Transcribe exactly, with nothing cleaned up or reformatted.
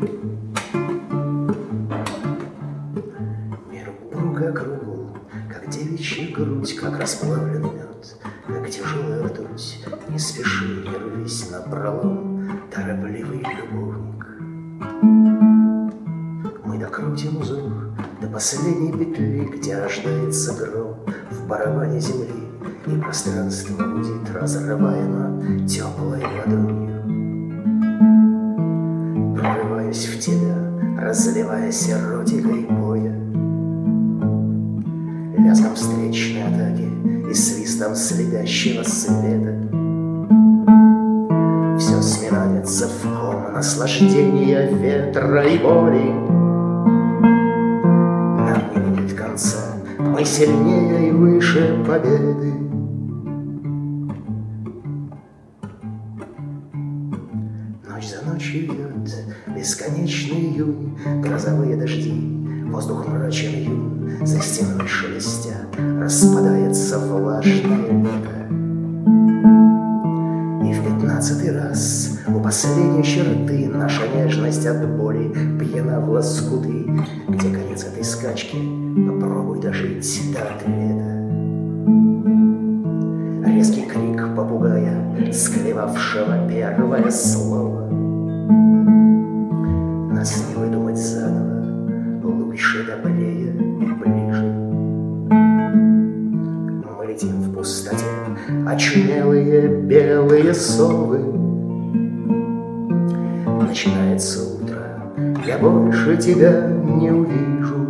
Мир упруго кругл, как девичья грудь, как расплавленный мед, как тяжелая ртуть. Не спеши, не рвись напролом, торопливый любовник. Мы докрутим узор до последней петли, где рождается гром в барабане земли, и пространство будет разрываемо теплой ладонью. Прорываясь в тебя, разливаясь эротикой боя, лязгом встречной атаки и свистом слепящего света, все сминается в ком наслаждения ветра и боли. Нам не будет конца, мы сильнее и выше победы. Ночь за ночью идет бесконечный июнь, грозовые дожди, воздух мрачен юн, за стеной шелестя распадается влажное лето. И в пятнадцатый раз у последней черты наша нежность от боли пьяна в лоскуты, где конец этой скачки, попробуй дожить до ответа. Резкий крик попугая, склевавшего первое слово. Нас не выдумать заново, лучше добрее и ближе. Мы летим в пустоте, очумелые белые совы. Начинается утро, я больше тебя не увижу.